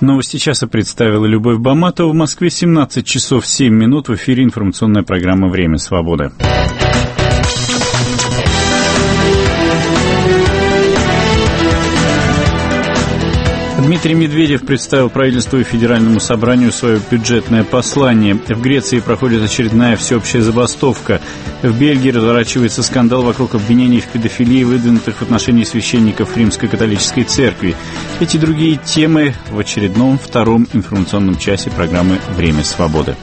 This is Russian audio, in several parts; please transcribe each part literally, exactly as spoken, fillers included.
Новости часа представила Любовь Баматова. В Москве семнадцать часов семь минут. В эфире информационная программа «Время свободы». Дмитрий Медведев представил правительству и Федеральному собранию свое бюджетное послание. В Греции проходит очередная всеобщая забастовка. В Бельгии разворачивается скандал вокруг обвинений в педофилии, выдвинутых в отношении священников Римской католической церкви. Эти и другие темы в очередном втором информационном часе программы «Время свободы».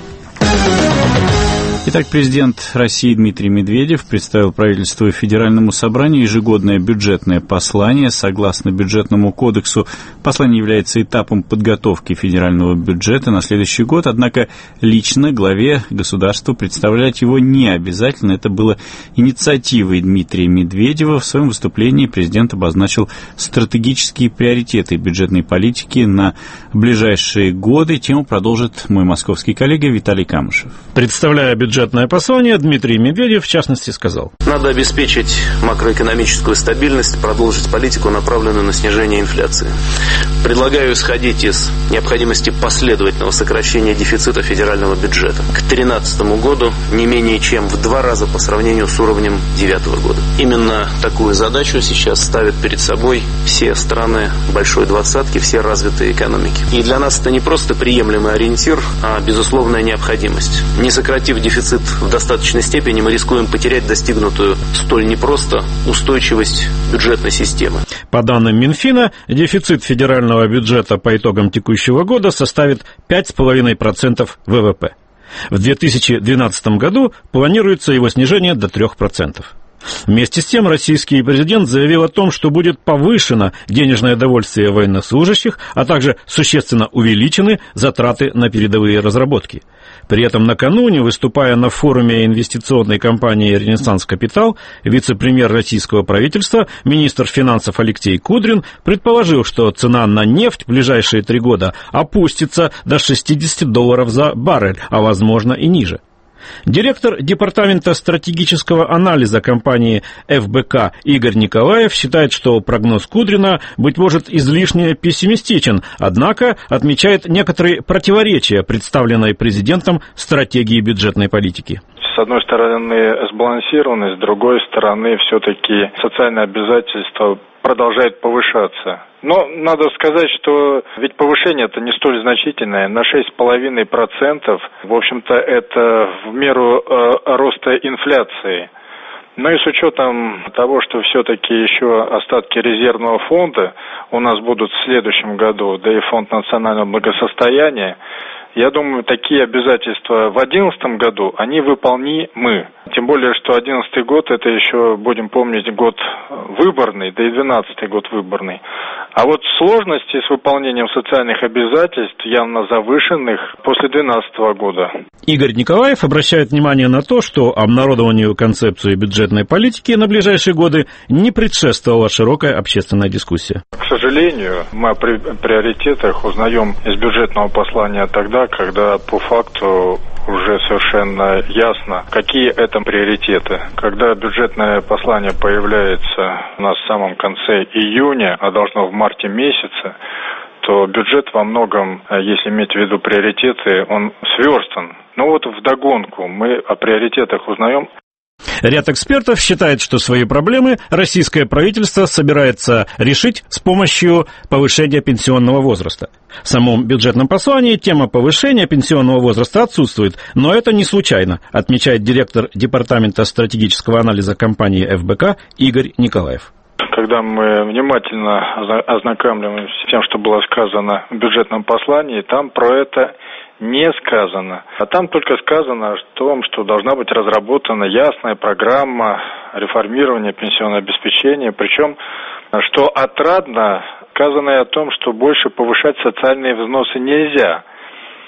Итак, президент России Дмитрий Медведев представил правительству и Федеральному собранию ежегодное бюджетное послание. Согласно бюджетному кодексу, послание является этапом подготовки федерального бюджета на следующий год, однако лично главе государства представлять его не обязательно. Это было инициативой Дмитрия Медведева. В своем выступлении президент обозначил стратегические приоритеты бюджетной политики на ближайшие годы. Тему продолжит мой московский коллега Виталий Камышев. Представляя бюджет Бюджетное послание, Дмитрий Медведев, в частности, сказал: надо обеспечить макроэкономическую стабильность, продолжить политику, направленную на снижение инфляции. Предлагаю исходить из необходимости последовательного сокращения дефицита федерального бюджета к две тысячи тринадцатому году не менее чем в два раза по сравнению с уровнем две тысячи девятого года. Именно такую задачу сейчас ставят перед собой все страны Большой Двадцатки, все развитые экономики. И для нас это не просто приемлемый ориентир, а безусловная необходимость. Не сократив дефицит в достаточной степени, мы рискуем потерять достигнутую столь непросто устойчивость бюджетной системы. По данным Минфина, дефицит федерального бюджета по итогам текущего года составит пять целых пять десятых процента вэ вэ пэ. В две тысячи двенадцатом году планируется его снижение до трех процентов. Вместе с тем, российский президент заявил о том, что будет повышено денежное довольствие военнослужащих, а также существенно увеличены затраты на передовые разработки. При этом накануне, выступая на форуме инвестиционной компании «Ренессанс Капитал», вице-премьер российского правительства, министр финансов Алексей Кудрин предположил, что цена на нефть в ближайшие три года опустится до шестидесяти долларов за баррель, а возможно и ниже. Директор департамента стратегического анализа компании эф бэ ка Игорь Николаев считает, что прогноз Кудрина, быть может, излишне пессимистичен, однако отмечает некоторые противоречия представленной президентом стратегии бюджетной политики. С одной стороны сбалансированность, с другой стороны все-таки социальные обязательства продолжают повышаться. Но надо сказать, что ведь повышение это не столь значительное, на шесть целых пять десятых процента, в общем-то, это в меру э, роста инфляции. Но и с учетом того, что все-таки еще остатки резервного фонда у нас будут в следующем году, да и фонд национального благосостояния, я думаю, такие обязательства в две тысячи одиннадцатом году, они выполнимы. Тем более, что две тысячи одиннадцатый год, это еще, будем помнить, год выборный, да и две тысячи двенадцатый год выборный. А вот сложности с выполнением социальных обязательств явно завышенных после две тысячи двенадцатого года. Игорь Николаев обращает внимание на то, что обнародованию концепции бюджетной политики на ближайшие годы не предшествовала широкая общественная дискуссия. К сожалению, мы о приоритетах узнаем из бюджетного послания тогда, когда по факту уже совершенно ясно, какие это приоритеты. Когда бюджетное послание появляется у нас в самом конце июня, а должно в марте месяце, то бюджет во многом, если иметь в виду приоритеты, он сверстан. Но вот вдогонку мы о приоритетах узнаем. Ряд экспертов считает, что свои проблемы российское правительство собирается решить с помощью повышения пенсионного возраста. В самом бюджетном послании тема повышения пенсионного возраста отсутствует, но это не случайно, отмечает директор департамента стратегического анализа компании эф бэ ка Игорь Николаев. Когда мы внимательно ознакомливаемся с тем, что было сказано в бюджетном послании, там про это не сказано. А там только сказано о том, что должна быть разработана ясная программа реформирования пенсионного обеспечения. Причем, что отрадно, сказано и о том, что больше повышать социальные взносы нельзя.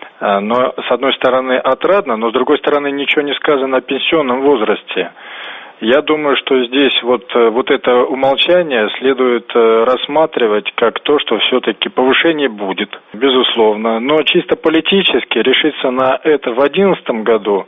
Но, с одной стороны, отрадно, но, с другой стороны, ничего не сказано о пенсионном возрасте. Я думаю, что здесь вот, вот это умолчание следует рассматривать как то, что все-таки повышение будет, безусловно. Но чисто политически решиться на это в две тысячи одиннадцатом году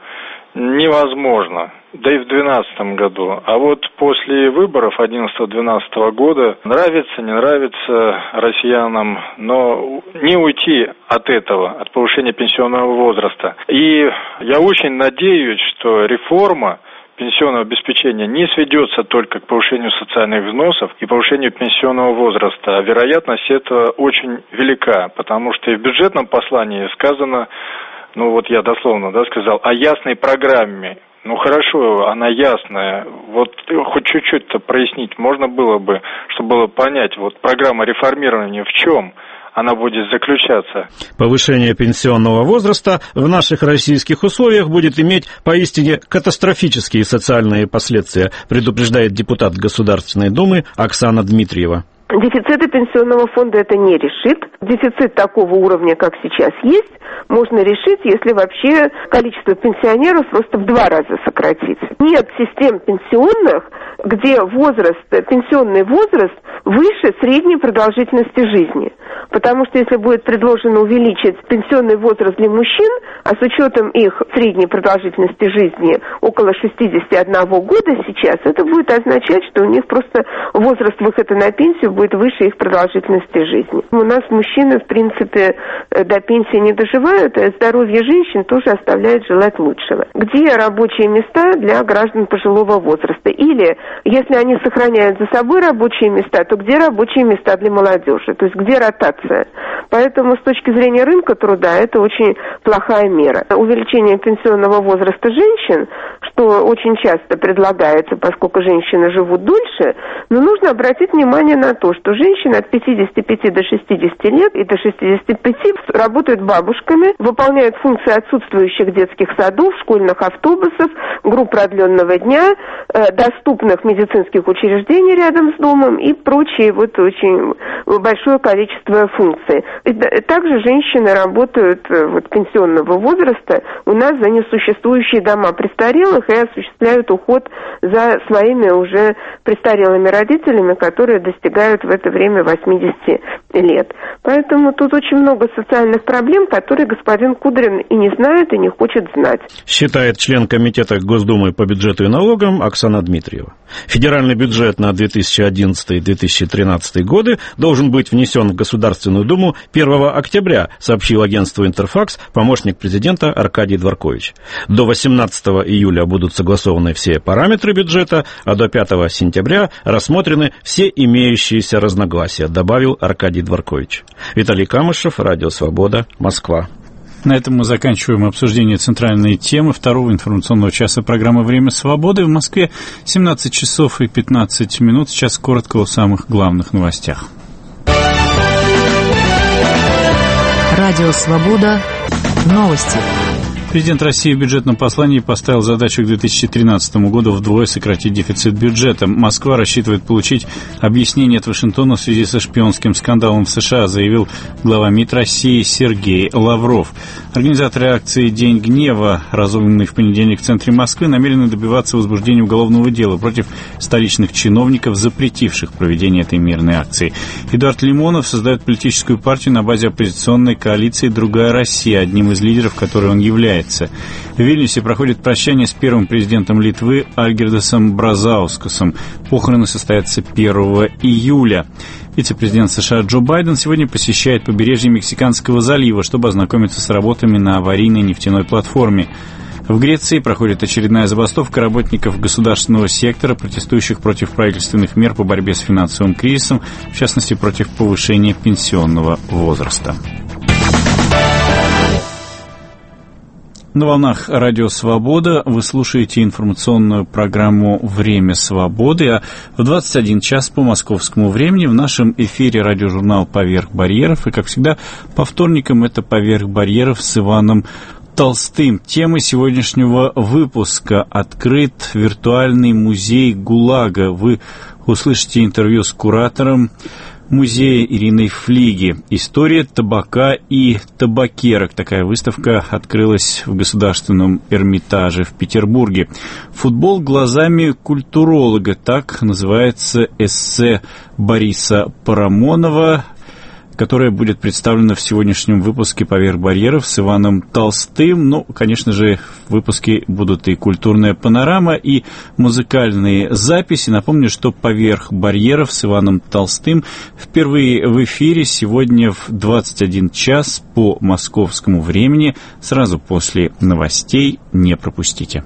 невозможно, да и в две тысячи двенадцатом году. А вот после выборов одиннадцатого-двенадцатого года нравится, не нравится россиянам, но не уйти от этого, от повышения пенсионного возраста. И я очень надеюсь, что реформа пенсионного обеспечения не сведется только к повышению социальных взносов и повышению пенсионного возраста. А вероятность этого очень велика, потому что и в бюджетном послании сказано, ну вот я дословно, да, сказал, о ясной программе. Ну хорошо, она ясная. Вот хоть чуть-чуть-то прояснить можно было бы, чтобы было понять, вот программа реформирования в чем она будет заключаться. Повышение пенсионного возраста в наших российских условиях будет иметь поистине катастрофические социальные последствия, предупреждает депутат Государственной Думы Оксана Дмитриева. Дефициты пенсионного фонда это не решит. Дефицит такого уровня, как сейчас есть, можно решить, если вообще количество пенсионеров просто в два раза сократить. Нет систем пенсионных, где возраст, пенсионный возраст выше средней продолжительности жизни. Потому что если будет предложено увеличить пенсионный возраст для мужчин, а с учетом их средней продолжительности жизни около шестидесяти одного года сейчас, это будет означать, что у них просто возраст выхода на пенсию будет выше их продолжительности жизни. У нас мужчины, в принципе, до пенсии не доживают, а здоровье женщин тоже оставляет желать лучшего. Где рабочие места для граждан пожилого возраста? Или, если они сохраняют за собой рабочие места, то где рабочие места для молодежи? То есть где ротация? Поэтому с точки зрения рынка труда это очень плохая мера. Увеличение пенсионного возраста женщин, что очень часто предлагается, поскольку женщины живут дольше, но нужно обратить внимание на то, что женщины от пятидесяти пяти до шестидесяти лет и до шестидесяти пяти работают бабушками, выполняют функции отсутствующих детских садов, школьных автобусов, групп продленного дня, э, доступных медицинских учреждений рядом с домом и прочие вот очень большое количество функций. И также женщины работают э, вот, пенсионного возраста у нас за несуществующие дома престарелых и осуществляют уход за своими уже престарелыми родителями, которые достигают в это время восьмидесяти лет. Поэтому тут очень много социальных проблем, которые господин Кудрин и не знает, и не хочет знать. Считает член комитета Госдумы по бюджету и налогам Оксана Дмитриева. Федеральный бюджет на две тысячи одиннадцатый - две тысячи тринадцатый годы должен быть внесен в Государственную Думу первого октября, сообщил агентству «Интерфакс» помощник президента Аркадий Дворкович. До восемнадцатого июля будут согласованы все параметры бюджета, а до пятого сентября рассмотрены все имеющиеся разногласия, добавил Аркадий Дворкович. Виталий Камышев, Радио Свобода, Москва. На этом мы заканчиваем обсуждение центральной темы второго информационного часа программы «Время свободы». В Москве семнадцать часов и пятнадцать минут. Сейчас коротко о самых главных новостях. Радио «Свобода». Новости. Президент России в бюджетном послании поставил задачу к две тысячи тринадцатому году вдвое сократить дефицит бюджета. Москва рассчитывает получить объяснение от Вашингтона в связи со шпионским скандалом в США, заявил глава МИД России Сергей Лавров. Организаторы акции «День гнева», разогнанной в понедельник в центре Москвы, намерены добиваться возбуждения уголовного дела против столичных чиновников, запретивших проведение этой мирной акции. Эдуард Лимонов создает политическую партию на базе оппозиционной коалиции «Другая Россия», одним из лидеров которой он является. В Вильнюсе проходит прощание с первым президентом Литвы Альгирдасом Бразаускасом. Похороны состоятся первого июля. Вице-президент США Джо Байден сегодня посещает побережье Мексиканского залива, чтобы ознакомиться с работами на аварийной нефтяной платформе. В Греции проходит очередная забастовка работников государственного сектора, протестующих против правительственных мер по борьбе с финансовым кризисом, в частности, против повышения пенсионного возраста. На волнах Радио Свобода вы слушаете информационную программу «Время свободы», а в двадцать один час по московскому времени в нашем эфире радиожурнал «Поверх барьеров». И, как всегда, по вторникам это «Поверх барьеров» с Иваном Толстым. Тема сегодняшнего выпуска — открыт виртуальный музей ГУЛАГа. Вы услышите интервью с куратором музея Ирины Флиги. История табака и табакерок. Такая выставка открылась в Государственном Эрмитаже в Петербурге. «Футбол глазами культуролога». Так называется эссе Бориса Парамонова, которая будет представлена в сегодняшнем выпуске «Поверх барьеров» с Иваном Толстым. Ну, конечно же, в выпуске будут и культурная панорама, и музыкальные записи. Напомню, что «Поверх барьеров» с Иваном Толстым впервые в эфире сегодня в двадцать один час по московскому времени, сразу после новостей. Не пропустите.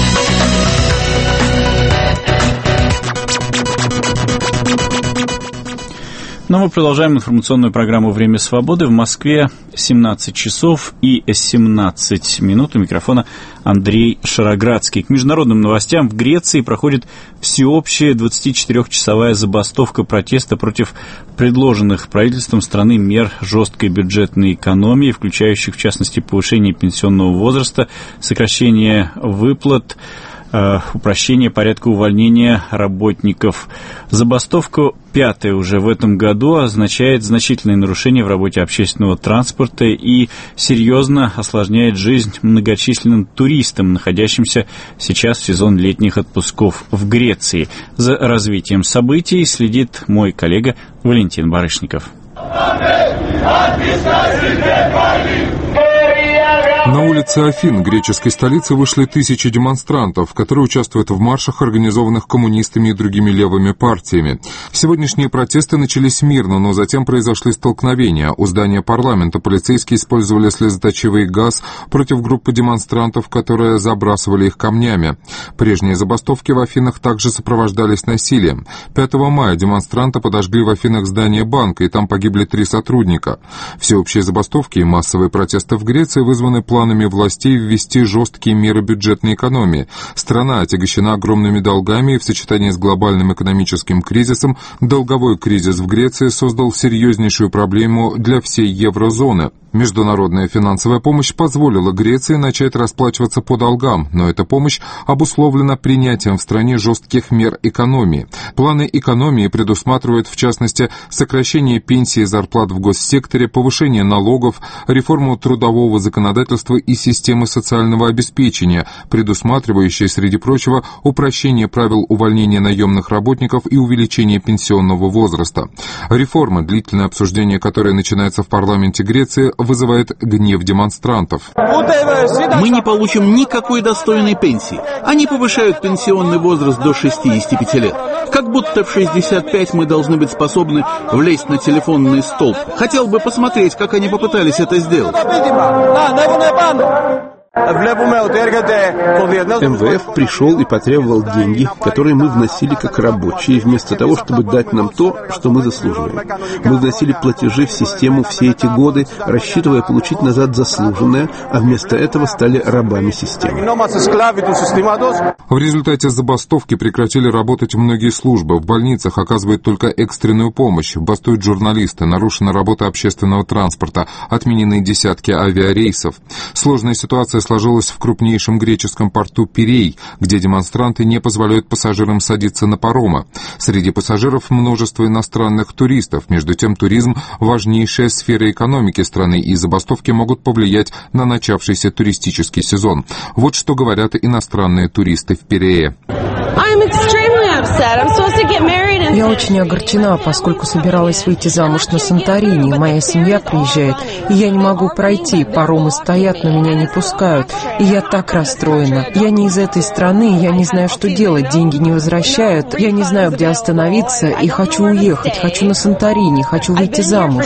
Но мы продолжаем информационную программу «Время свободы». В Москве семнадцать часов и семнадцать минут. У микрофона Андрей Шароградский. К международным новостям. В Греции проходит всеобщая двадцатичетырёхчасовая забастовка протеста против предложенных правительством страны мер жесткой бюджетной экономии, включающих, в частности, повышение пенсионного возраста, сокращение выплат, упрощение порядка увольнения работников. Забастовка, пятая уже в этом году, означает значительные нарушения в работе общественного транспорта и серьезно осложняет жизнь многочисленным туристам, находящимся сейчас в сезон летних отпусков в Греции. За развитием событий следит мой коллега Валентин Барышников. На улице Афин, греческой столицы, вышли тысячи демонстрантов, которые участвуют в маршах, организованных коммунистами и другими левыми партиями. Сегодняшние протесты начались мирно, но затем произошли столкновения. У здания парламента полицейские использовали слезоточивый газ против группы демонстрантов, которые забрасывали их камнями. Прежние забастовки в Афинах также сопровождались насилием. пятого мая демонстранты подожгли в Афинах здание банка, и там погибли три сотрудника. Всеобщие забастовки и массовые протесты в Греции вызваны планами властей ввести жесткие меры бюджетной экономии. Страна отягощена огромными долгами, и в сочетании с глобальным экономическим кризисом долговой кризис в Греции создал серьезнейшую проблему для всей еврозоны. Международная финансовая помощь позволила Греции начать расплачиваться по долгам, но эта помощь обусловлена принятием в стране жестких мер экономии. Планы экономии предусматривают, в частности, сокращение пенсий и зарплат в госсекторе, повышение налогов, реформу трудового законодательства и системы социального обеспечения, предусматривающие, среди прочего, упрощение правил увольнения наемных работников и увеличение пенсионного возраста. Реформа, длительное обсуждение которой начинается в парламенте Греции, вызывает гнев демонстрантов. Мы не получим никакой достойной пенсии. Они повышают пенсионный возраст до шестидесяти пяти лет. Как будто в шестьдесят пять мы должны быть способны влезть на телефонный столб. Хотел бы посмотреть, как они попытались это сделать. эм вэ эф пришел и потребовал деньги, которые мы вносили как рабочие, вместо того, чтобы дать нам то, что мы заслуживаем. Мы вносили платежи в систему все эти годы, рассчитывая получить назад заслуженное, а вместо этого стали рабами системы. В результате забастовки прекратили работать многие службы. В больницах оказывают только экстренную помощь. Бастуют журналисты, нарушена работа общественного транспорта, отменены десятки авиарейсов. Сложная ситуация сложилась в крупнейшем греческом порту Пирей, где демонстранты не позволяют пассажирам садиться на паромы. Среди пассажиров множество иностранных туристов. Между тем, туризм – важнейшая сфера экономики страны, и забастовки могут повлиять на начавшийся туристический сезон. Вот что говорят иностранные туристы в Пирее. Я очень огорчена, поскольку собиралась выйти замуж на Санторини. Моя семья приезжает, и я не могу пройти. Паромы стоят, но меня не пускают. И я так расстроена. Я не из этой страны, я не знаю, что делать. Деньги не возвращают. Я не знаю, где остановиться, и хочу уехать. Хочу на Санторини, хочу выйти замуж.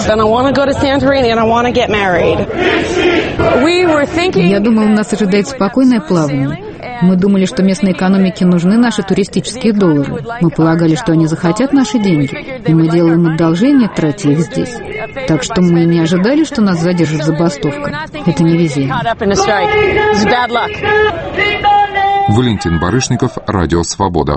Я думала, нас ожидает спокойное плавание. Мы думали, что местной экономике нужны наши туристические доллары. Мы полагали, что они захотят наши деньги, и мы делаем одолжение, тратя их здесь. Так что мы не ожидали, что нас задержит забастовка. Это не везение. Валентин Барышников, Радио Свобода.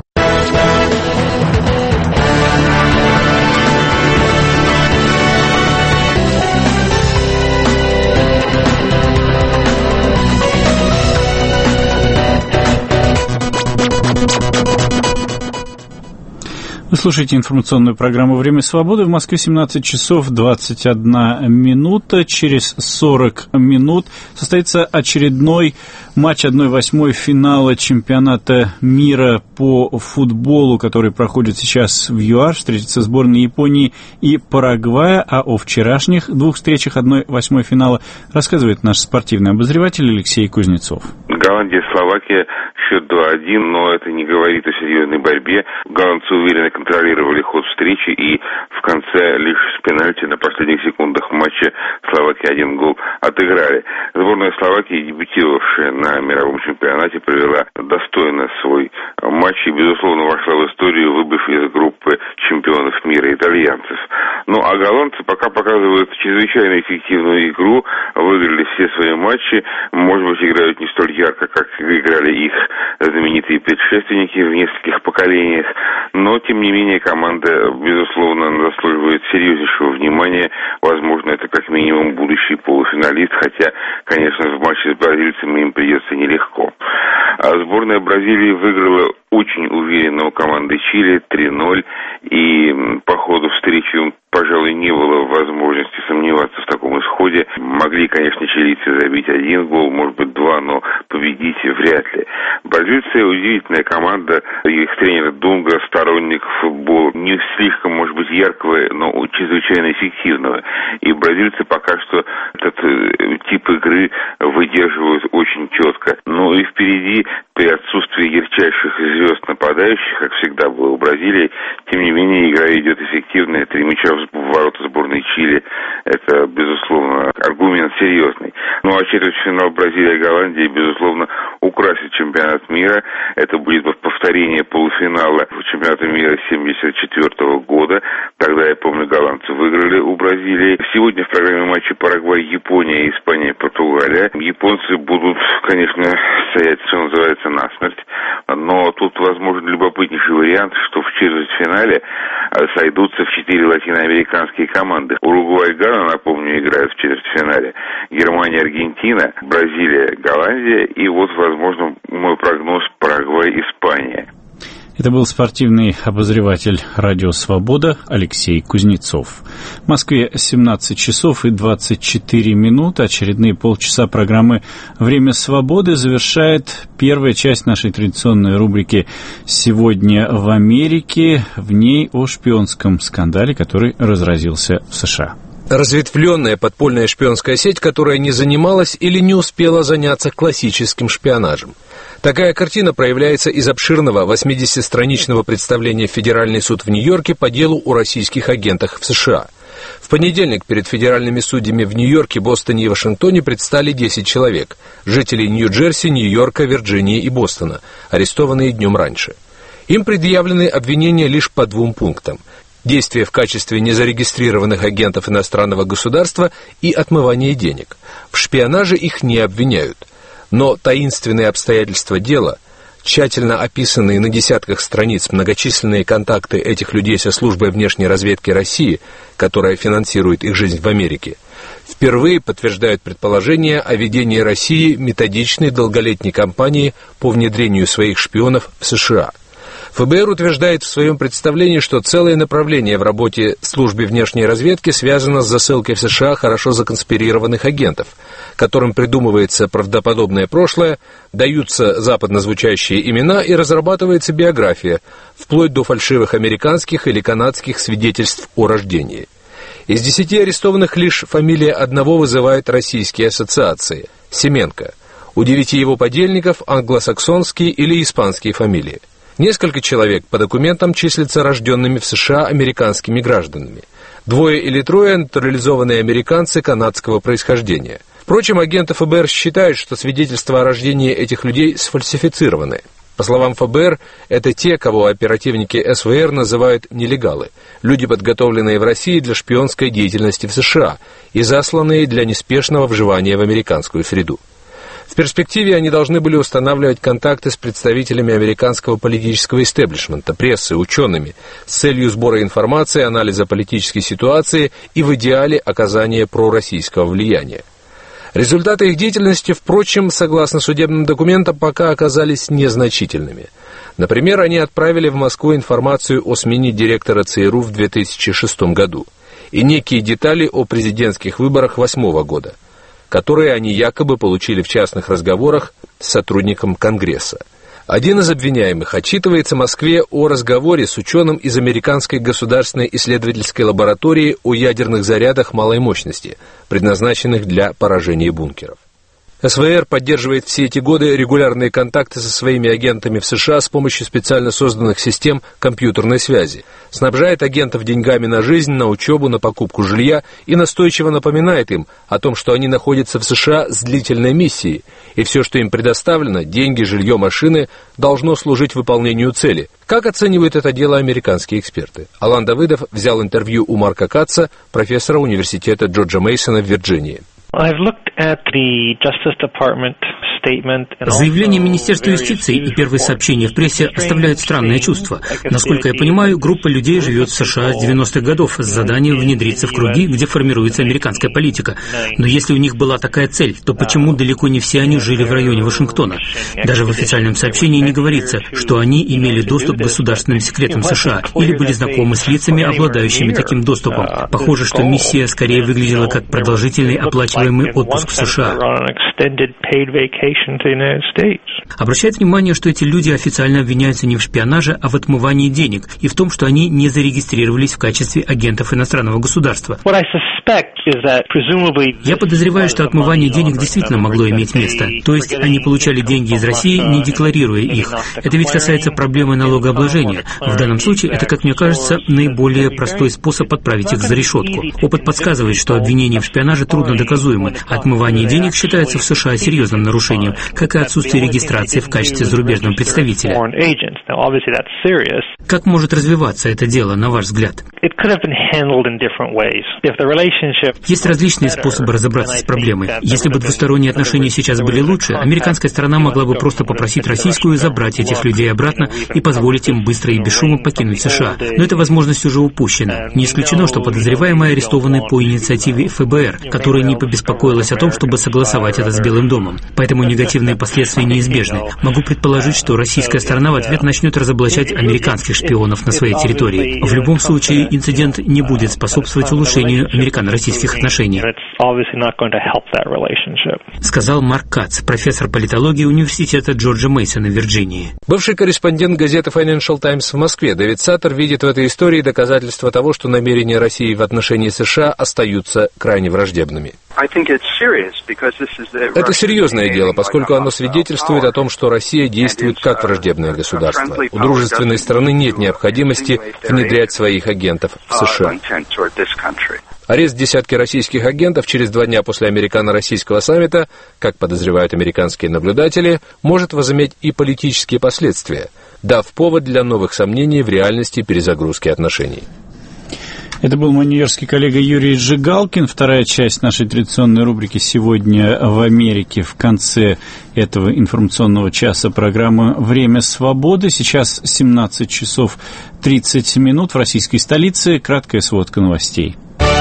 Вы Вы слушаете информационную программу «Время свободы». В Москве семнадцать часов двадцать одна минута. Через сорок минут состоится очередной матч одна восьмая финала чемпионата мира по футболу, который проходит сейчас в ЮАР. Встретятся сборные Японии и Парагвая. А о вчерашних двух встречах одна восьмая финала рассказывает наш спортивный обозреватель Алексей Кузнецов. Голландия, Словакия, счет два один, но это не говорит о серьезной борьбе. Голландцы уверенно контролировали ход встречи и в конце лишь с пенальти на последних секундах матча Словакия один гол отыграли. Сборная Словакии, дебютировавшая на мировом чемпионате, провела достойно свой матч и, безусловно, вошла в историю, выбыв из группы чемпионов мира итальянцев. Ну, а голландцы пока показывают чрезвычайно эффективную игру, выиграли все свои матчи, может быть, играют не столь ярко, как играли их знаменитые предшественники в нескольких поколениях, но, тем не менее, команда, безусловно, заслуживает серьезнейшего внимания. Возможно, это как минимум будущий полуфиналист, хотя, конечно, в матче с бразильцами им придется нелегко. А сборная Бразилии выиграла очень уверенно у команды Чили три ноль, и по ходу встречи, пожалуй, не было возможности сомневаться в таком исходе. Могли, конечно, чилийцы забить один гол, может быть, два, но победить вряд ли. Бразильцы — удивительная команда, их тренер Дунга — сторонник футбола не слишком, может быть, яркого, но чрезвычайно эффективного. И бразильцы пока что этот тип игры выдерживают очень четко. Ну и впереди, при отсутствии ярчайших звезд нападающих, как всегда было у Бразилии, тем не менее, игра идет эффективная. Три мяча в ворота сборной Чили — это, безусловно, аргумент серьезный. Ну а четвертьфинал Бразилия-Голландия, безусловно, украсит чемпионат мира. Это будет повторение полуфинала чемпионата мира семьдесят четвёртого года. Тогда, я помню, голландцы выиграли у Бразилии. Сегодня в программе матча Парагвай-Япония и Испания-Португалия. Японцы будут, конечно, стоять, что называется, насмерть. Но тут возможен любопытнейший вариант, что в четвертьфинале сойдутся в четыре латиноамериканские команды. Уругвай и Гана, напомню, играют в четвертьфинале. Германия, Аргентина, Бразилия, Голландия. И вот, возможно, мой прогноз — Парагвай, Испания. Это был спортивный обозреватель «Радио Свобода» Алексей Кузнецов. В Москве семнадцать часов и двадцать четыре минуты. Очередные полчаса программы «Время свободы» завершает первая часть нашей традиционной рубрики «Сегодня в Америке». В ней о шпионском скандале, который разразился в США. Разветвленная подпольная шпионская сеть, которая не занималась или не успела заняться классическим шпионажем. Такая картина проявляется из обширного восьмидесятистраничного представления в Федеральный суд в Нью-Йорке по делу о российских агентах в США. В понедельник перед федеральными судьями в Нью-Йорке, Бостоне и Вашингтоне предстали десять человек, жителей Нью-Джерси, Нью-Йорка, Вирджинии и Бостона, арестованные днем раньше. Им предъявлены обвинения лишь по двум пунктам: действия в качестве незарегистрированных агентов иностранного государства и отмывание денег. В шпионаже их не обвиняют. Но таинственные обстоятельства дела, тщательно описанные на десятках страниц многочисленные контакты этих людей со службой внешней разведки России, которая финансирует их жизнь в Америке, впервые подтверждают предположение о ведении России методичной долголетней кампании по внедрению своих шпионов в США. ФБР утверждает в своем представлении, что целое направление в работе службы внешней разведки связано с засылкой в США хорошо законспирированных агентов, которым придумывается правдоподобное прошлое, даются западно звучащие имена и разрабатывается биография, вплоть до фальшивых американских или канадских свидетельств о рождении. Из десяти арестованных лишь фамилия одного вызывает российские ассоциации – Семенко. У девяти его подельников англосаксонские или испанские фамилии. Несколько человек по документам числятся рожденными в США американскими гражданами. Двое или трое натурализованные американцы канадского происхождения. Впрочем, агенты ФБР считают, что свидетельства о рождении этих людей сфальсифицированы. По словам ФБР, это те, кого оперативники СВР называют нелегалы, люди, подготовленные в России для шпионской деятельности в США и засланные для неспешного вживания в американскую среду. В перспективе они должны были устанавливать контакты с представителями американского политического истеблишмента, прессы, учеными, с целью сбора информации, анализа политической ситуации и в идеале оказания пророссийского влияния. Результаты их деятельности, впрочем, согласно судебным документам, пока оказались незначительными. Например, они отправили в Москву информацию о смене директора ЦРУ в две тысячи шестом году и некие детали о президентских выборах две тысячи восьмого года, которые они якобы получили в частных разговорах с сотрудником Конгресса. Один из обвиняемых отчитывается Москве о разговоре с ученым из Американской государственной исследовательской лаборатории о ядерных зарядах малой мощности, предназначенных для поражения бункеров. СВР поддерживает все эти годы регулярные контакты со своими агентами в США с помощью специально созданных систем компьютерной связи, снабжает агентов деньгами на жизнь, на учебу, на покупку жилья и настойчиво напоминает им о том, что они находятся в США с длительной миссией, и все, что им предоставлено, деньги, жилье, машины, должно служить выполнению цели. Как оценивают это дело американские эксперты? Алан Давыдов взял интервью у Марка Катца, профессора университета Джорджа Мейсона в Вирджинии. Заявление Министерства юстиции и первые сообщения в прессе оставляют странное чувство. Насколько я понимаю, группа людей живет в США с девяностых годов с заданием внедриться в круги, где формируется американская политика. Но если у них была такая цель, то почему далеко не все они жили в районе Вашингтона? Даже в официальном сообщении не говорится, что они имели доступ к государственным секретам США или были знакомы с лицами, обладающими таким доступом. Похоже, что миссия скорее выглядела как продолжительный оплачиваемый отпуск в США. Обращает внимание, что эти люди официально обвиняются не в шпионаже, а в отмывании денег и в том, что они не зарегистрировались в качестве агентов иностранного государства. Я подозреваю, что отмывание денег действительно могло иметь место. То есть они получали деньги из России, не декларируя их. Это ведь касается проблемы налогообложения. В данном случае это, как мне кажется, наиболее простой способ отправить их за решетку. Опыт подсказывает, что обвинения в шпионаже трудно доказуемы. Отмывание денег считается в США серьезным нарушением, как и отсутствие регистрации в качестве зарубежного представителя. Как может развиваться это дело, на ваш взгляд? Есть различные способы разобраться с проблемой. Если бы двусторонние отношения сейчас были лучше, американская сторона могла бы просто попросить российскую забрать этих людей обратно и позволить им быстро и без шума покинуть США. Но эта возможность уже упущена. Не исключено, что подозреваемые арестованы по инициативе эф бэ эр, которая не побеспокоилась о том, чтобы согласовать это с Белым домом. Поэтому негативные последствия неизбежны. Могу предположить, что российская сторона в ответ начнет разоблачать американских шпионов на своей территории. В любом случае, инцидент не будет способствовать улучшению американо-российских отношений, сказал Марк Катц, профессор политологии университета Джорджа Мейсона в Вирджинии. Бывший корреспондент газеты Financial Times в Москве Дэвид Саттер видит в этой истории доказательства того, что намерения России в отношении США остаются крайне враждебными. Это серьезное дело, поскольку оно свидетельствует о том, что Россия действует как враждебное государство. У дружественной страны нет необходимости внедрять своих агентов в США. Арест десятки российских агентов через два дня после американо-российского саммита, как подозревают американские наблюдатели, может возыметь и политические последствия, дав повод для новых сомнений в реальности перезагрузки отношений. Это был мой нью-йоркский коллега Юрий Жигалкин. Вторая часть нашей традиционной рубрики «Сегодня в Америке» в конце этого информационного часа программы «Время свободы». Сейчас семнадцать часов тридцать минут в российской столице. Краткая сводка новостей.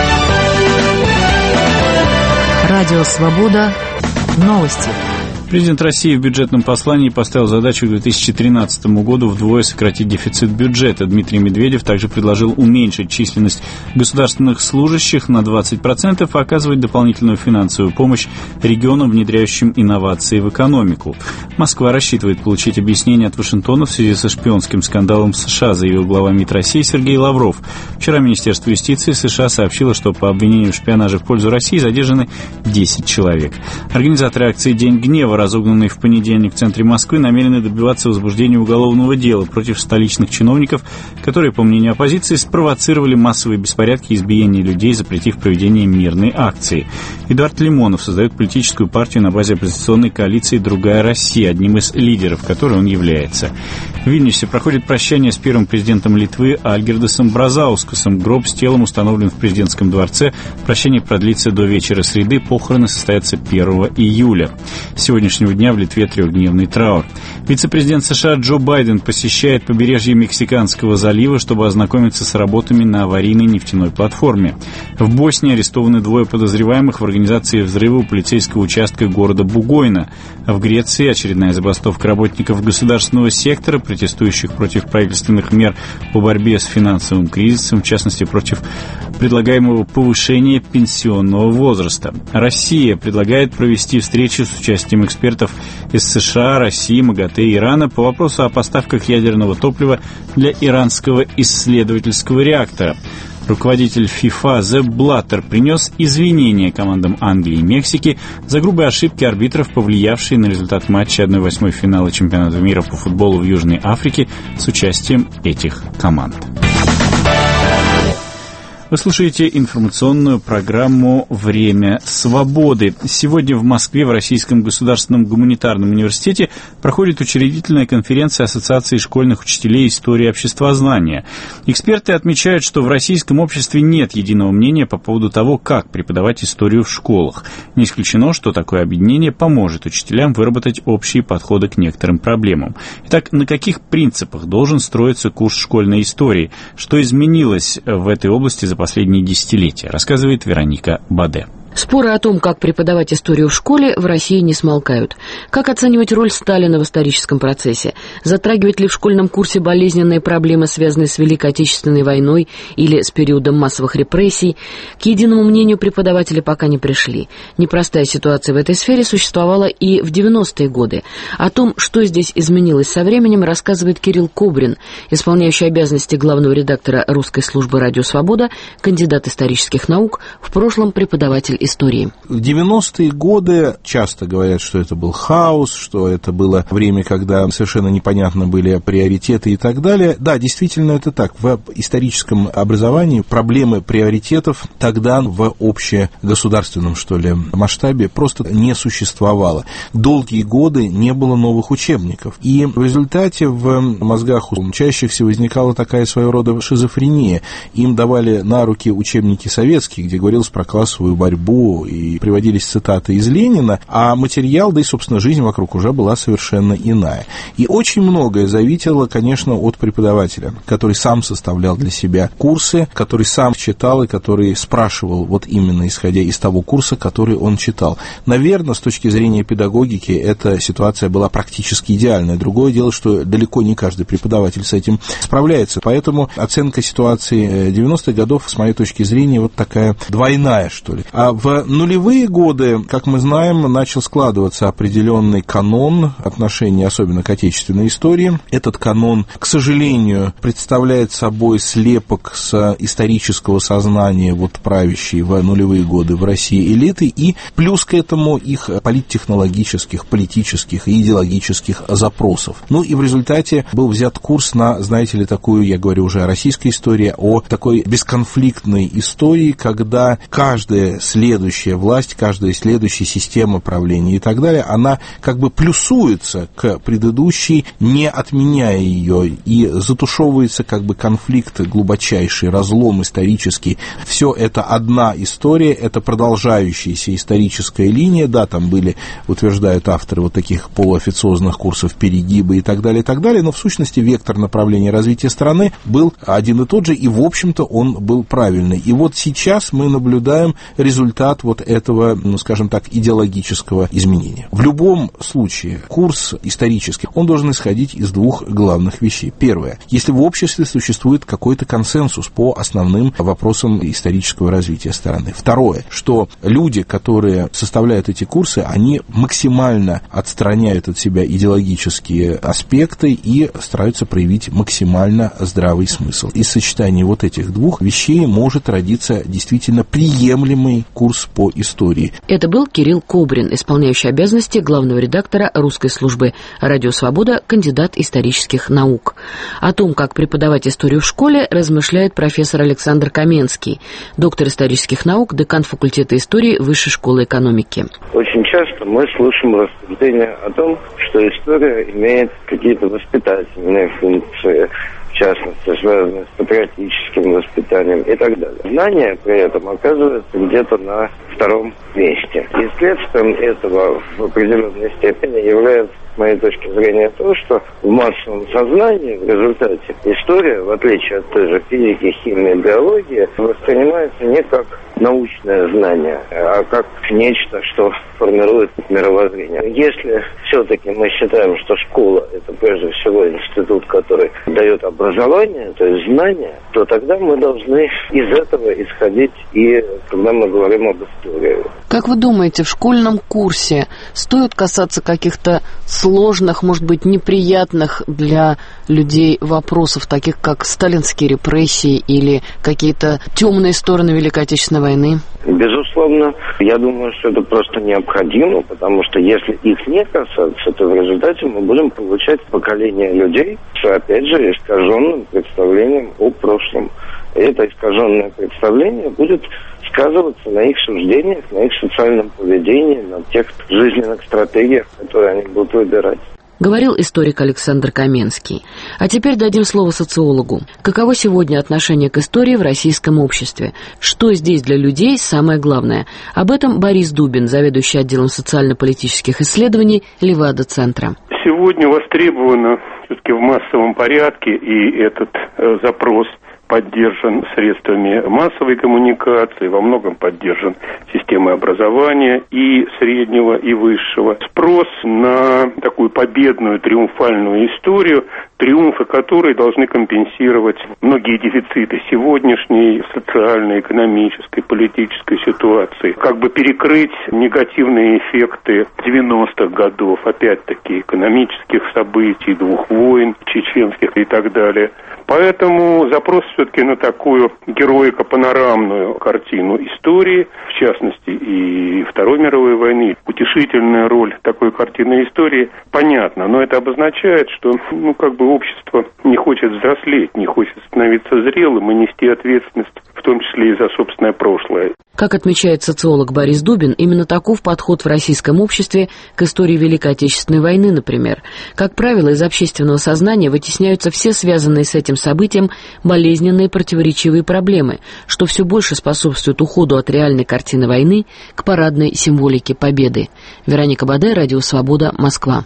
Радио «Свобода». Новости. Президент России в бюджетном послании поставил задачу к две тысячи тринадцатому году вдвое сократить дефицит бюджета. Дмитрий Медведев также предложил уменьшить численность государственных служащих на двадцать процентов и оказывать дополнительную финансовую помощь регионам, внедряющим инновации в экономику. Москва рассчитывает получить объяснение от Вашингтона в связи со шпионским скандалом в США, заявил глава МИД России Сергей Лавров. Вчера Министерство юстиции США сообщило, что по обвинению в шпионаже в пользу России задержаны десять человек. Организаторы акции «День гнева», разогнанные в понедельник в центре Москвы, намерены добиваться возбуждения уголовного дела против столичных чиновников, которые, по мнению оппозиции, спровоцировали массовые беспорядки и избиение людей, запретив проведение мирной акции. Эдуард Лимонов создает политическую партию на базе оппозиционной коалиции «Другая Россия», одним из лидеров которой он является. В Вильнюсе проходит прощание с первым президентом Литвы Альгирдасом Бразаускасом. Гроб с телом установлен в президентском дворце. Прощание продлится до вечера среды. Похороны состоятся первого июля. Сегодня дня в Литве трехдневный траур. Вице-президент США Джо Байден посещает побережье Мексиканского залива, чтобы ознакомиться с работами на аварийной нефтяной платформе. В Боснии арестованы двое подозреваемых в организации взрыва у полицейского участка города Бугойна. В Греции очередная забастовка работников государственного сектора протестующих против правительственных мер по борьбе с финансовым кризисом, в частности, против предлагаемого повышения пенсионного возраста. Россия предлагает провести встречу с участием экспертов из США, России, МАГАТЭ и Ирана по вопросу о поставках ядерного топлива для иранского исследовательского реактора. Руководитель ФИФА Зепп Блаттер принес извинения командам Англии и Мексики за грубые ошибки арбитров, повлиявшие на результат матча одна восьмая финала чемпионата мира по футболу в Южной Африке с участием этих команд. Вы слушаете информационную программу «Время свободы». Сегодня в Москве в Российском государственном гуманитарном университете проходит учредительная конференция Ассоциации школьных учителей истории обществознания. Эксперты отмечают, что в российском обществе нет единого мнения по поводу того, как преподавать историю в школах. Не исключено, что такое объединение поможет учителям выработать общие подходы к некоторым проблемам. Итак, на каких принципах должен строиться курс школьной истории? Что изменилось в этой области за последние десятилетия, рассказывает Вероника Баде. Споры о том, как преподавать историю в школе, в России не смолкают. Как оценивать роль Сталина в историческом процессе? Затрагивать ли в школьном курсе болезненные проблемы, связанные с Великой Отечественной войной или с периодом массовых репрессий? К единому мнению преподаватели пока не пришли. Непростая ситуация в этой сфере существовала и в девяностые годы. О том, что здесь изменилось со временем, рассказывает Кирилл Кобрин, исполняющий обязанности главного редактора русской службы «Радио Свобода», кандидат исторических наук, в прошлом преподаватель истории. В девяностые годы часто говорят, что это был хаос, что это было время, когда совершенно непонятно были приоритеты и так далее. Да, действительно это так. В историческом образовании проблемы приоритетов тогда в общегосударственном, что ли, масштабе просто не существовало. Долгие годы не было новых учебников. И в результате в мозгах у учащихся возникала такая своего рода шизофрения. Им давали на руки учебники советские, где говорилось про классовую борьбу, и приводились цитаты из Ленина, а материал, да и, собственно, жизнь вокруг уже была совершенно иная. И очень многое зависело, конечно, от преподавателя, который сам составлял для себя курсы, который сам читал и который спрашивал вот именно исходя из того курса, который он читал. Наверное, с точки зрения педагогики, эта ситуация была практически идеальная. Другое дело, что далеко не каждый преподаватель с этим справляется. Поэтому оценка ситуации девяностых годов, с моей точки зрения, вот такая двойная, что ли. А в нулевые годы, как мы знаем, начал складываться определенный канон отношений, особенно к отечественной истории. Этот канон, к сожалению, представляет собой слепок с исторического сознания вот правящей в нулевые годы в России элиты и плюс к этому их политтехнологических, политических и идеологических запросов. Ну и в результате был взят курс на, знаете ли, такую, я говорю уже о российской истории, о такой бесконфликтной истории, когда каждая следующая власть, каждая следующая система правления и так далее, она как бы плюсуется к предыдущей, не отменяя ее, и затушевывается как бы конфликт глубочайший, разлом исторический. Все это одна история, это продолжающаяся историческая линия, да, там были, утверждают авторы вот таких полуофициозных курсов, перегибы и так далее, и так далее, но в сущности вектор направления развития страны был один и тот же, и в общем-то он был правильный. И вот сейчас мы наблюдаем результат вот этого, ну, скажем так, идеологического изменения. В любом случае, курс исторический, он должен исходить из двух главных вещей. Первое. Если в обществе существует какой-то консенсус по основным вопросам исторического развития страны. Второе. Что люди, которые составляют эти курсы, они максимально отстраняют от себя идеологические аспекты и стараются проявить максимально здравый смысл. Из сочетания вот этих двух вещей может родиться действительно приемлемый курс по истории. Это был Кирилл Кобрин, исполняющий обязанности главного редактора русской службы «Радио Свобода», кандидат исторических наук. О том, как преподавать историю в школе, размышляет профессор Александр Каменский, доктор исторических наук, декан факультета истории Высшей школы экономики. Очень часто мы слышим рассуждения о том, что история имеет какие-то воспитательные функции, в частности, связанные с патриотическим воспитанием и так далее. Знание при этом оказывается где-то на втором месте. И следствием этого в определенной степени является с моей точки зрения, то, что в массовом сознании в результате история, в отличие от той же физики, химии, биологии, воспринимается не как научное знание, а как нечто, что формирует мировоззрение. Если все-таки мы считаем, что школа – это прежде всего институт, который дает образование, то есть знания, то тогда мы должны из этого исходить и когда мы говорим об истории. Как вы думаете, в школьном курсе стоит касаться каких-то сложных, может быть, неприятных для людей вопросов, таких как сталинские репрессии или какие-то темные стороны Великой Отечественной войны? Безусловно, я думаю, что это просто необходимо, потому что если их не касаться, то в результате мы будем получать поколение людей с, опять же, искаженным представлением о прошлом. И это искаженное представление будет сказываться на их суждениях, на их социальном поведении, на тех жизненных стратегиях, которые они будут выбирать. Говорил историк Александр Каменский. А теперь дадим слово социологу. Каково сегодня отношение к истории в российском обществе? Что здесь для людей самое главное? Об этом Борис Дубин, заведующий отделом социально-политических исследований Левада-центра. Сегодня востребовано все-таки в массовом порядке, и этот э, запрос поддержан средствами массовой коммуникации, во многом поддержан системой образования и среднего, и высшего. Спрос на такую победную, триумфальную историю, триумфы которой должны компенсировать многие дефициты сегодняшней социальной, экономической, политической ситуации, как бы перекрыть негативные эффекты девяностых годов, опять-таки экономических событий, двух войн, чеченских и так далее. Поэтому запрос все-таки на такую героико-панорамную картину истории, в частности и Второй мировой войны, утешительная роль такой картины истории, понятно, но это обозначает, что ну, как бы общество не хочет взрослеть, не хочет становиться зрелым и нести ответственность, в том числе и за собственное прошлое. Как отмечает социолог Борис Дубин, именно таков подход в российском обществе к истории Великой Отечественной войны, например. Как правило, из общественного сознания вытесняются все связанные с этим событием болезненные противоречивые проблемы, что все больше способствует уходу от реальной картины войны к парадной символике победы. Вероника Баде, Радио Свобода, Москва.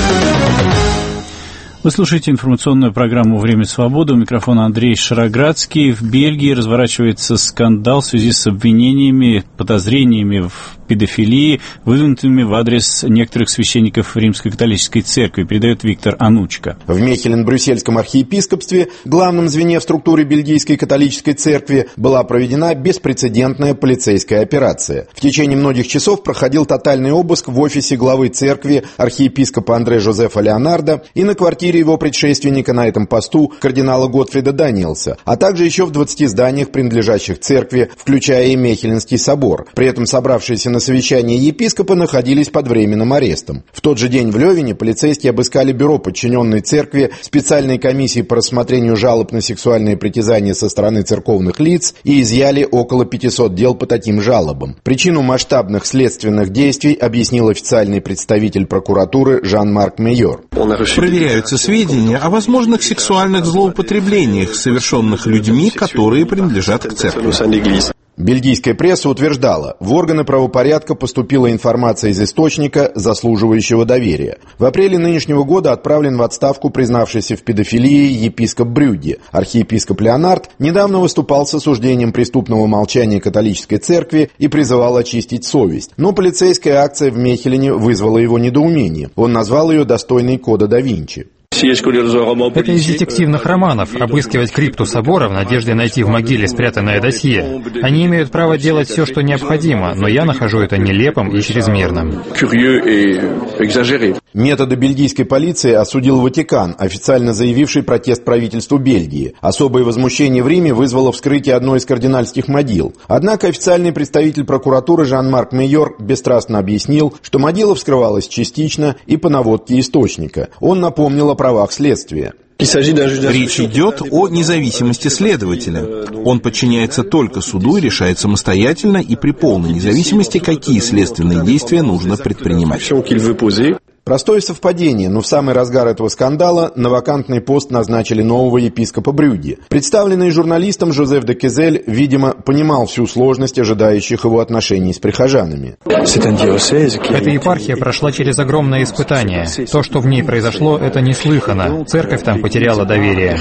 Вы слушаете информационную программу «Время свободы». У микрофона Андрей Шароградский. В Бельгии разворачивается скандал в связи с обвинениями, подозрениями в педофилии, выдвинутыми в адрес некоторых священников Римско-католической церкви, передает Виктор Анучка. В Мехелен-Брюссельском архиепископстве, главном звене в структуре Бельгийской католической церкви, была проведена беспрецедентная полицейская операция. В течение многих часов проходил тотальный обыск в офисе главы церкви архиепископа Андре Жозефа Леонардо и на квартире его предшественника на этом посту кардинала Готфрида Даниэлса, а также еще в двадцати зданиях, принадлежащих церкви, включая и Мехеленский собор. При этом собравшиеся на совещании епископа находились под временным арестом. В тот же день в Лёвене полицейские обыскали бюро подчиненной церкви, специальной комиссии по рассмотрению жалоб на сексуальные притязания со стороны церковных лиц и изъяли около пятисот дел по таким жалобам. Причину масштабных следственных действий объяснил официальный представитель прокуратуры Жан-Марк Мейор. Проверяются сведения о возможных сексуальных злоупотреблениях, совершенных людьми, которые принадлежат к церкви. Бельгийская пресса утверждала, в органы правопорядка поступила информация из источника, заслуживающего доверия. В апреле нынешнего года отправлен в отставку признавшийся в педофилии епископ Брюгге. Архиепископ Леонард недавно выступал с осуждением преступного молчания католической церкви и призывал очистить совесть. Но полицейская акция в Мехелене вызвала его недоумение. Он назвал ее достойной кода да Винчи. Это из детективных романов – обыскивать крипту собора в надежде найти в могиле спрятанное досье. Они имеют право делать все, что необходимо, но я нахожу это нелепым и чрезмерным. Методы бельгийской полиции осудил Ватикан, официально заявивший протест правительству Бельгии. Особое возмущение в Риме вызвало вскрытие одной из кардинальских могил. Однако официальный представитель прокуратуры Жан-Марк Мейор бесстрастно объяснил, что могила вскрывалась частично и по наводке источника. Он напомнил о правах следствия. Речь идет о независимости следователя. Он подчиняется только суду и решает самостоятельно и при полной независимости, какие следственные действия нужно предпринимать. Простое совпадение, но в самый разгар этого скандала на вакантный пост назначили нового епископа Брюгге. Представленный журналистом Жозеф де Кезель, видимо, понимал всю сложность ожидающих его отношений с прихожанами. Эта епархия прошла через огромное испытание. То, что в ней произошло, это неслыханно. Церковь там потеряла доверие.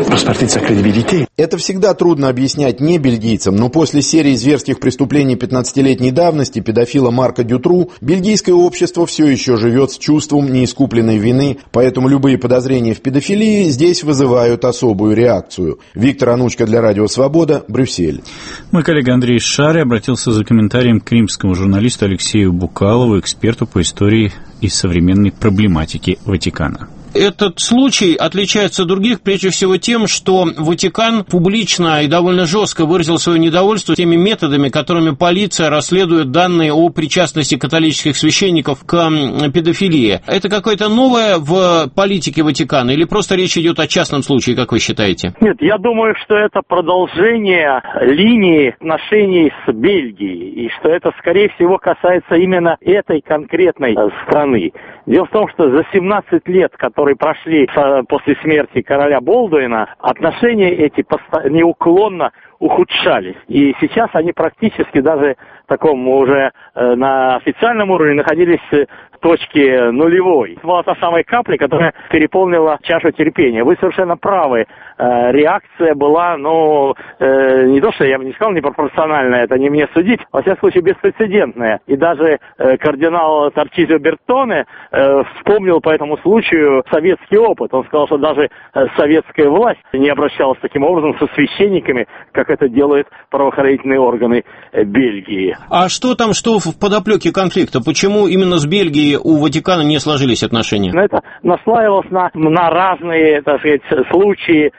Это всегда трудно объяснять не бельгийцам, но после серии зверских преступлений пятнадцатилетней давности педофила Марка Дютру бельгийское общество все еще живет с чувством неискупленной вины, поэтому любые подозрения в педофилии здесь вызывают особую реакцию. Виктор Анучко для Радио Свобода, Брюссель. Мой коллега Андрей Шарри обратился за комментарием к римскому журналисту Алексею Букалову, эксперту по истории и современной проблематике Ватикана. Этот случай отличается от других прежде всего тем, что Ватикан публично и довольно жестко выразил свое недовольство теми методами, которыми полиция расследует данные о причастности католических священников к педофилии. Это какое-то новое в политике Ватикана или просто речь идет о частном случае, как вы считаете? Нет, я думаю, что это продолжение линии отношений с Бельгией, и что это, скорее всего, касается именно этой конкретной страны. Дело в том, что за семнадцать лет, которые прошли после смерти короля Болдуина, отношения эти неуклонно ухудшались. И сейчас они практически даже в таком уже э, на официальном уровне находились в точке нулевой. Это была та самая капля, которая переполнила чашу терпения. Вы совершенно правы. Э, реакция была, ну, э, не то, что я бы не сказал, непропорциональная, это не мне судить, во всяком случае беспрецедентная. И даже э, кардинал Тарчизио Бертоне э, вспомнил по этому случаю советский опыт. Он сказал, что даже э, советская власть не обращалась таким образом со священниками, как это делают правоохранительные органы Бельгии. А что там, что в подоплеке конфликта? Почему именно с Бельгией у Ватикана не сложились отношения? Это наслаивалось на, на разные, так сказать, случаи,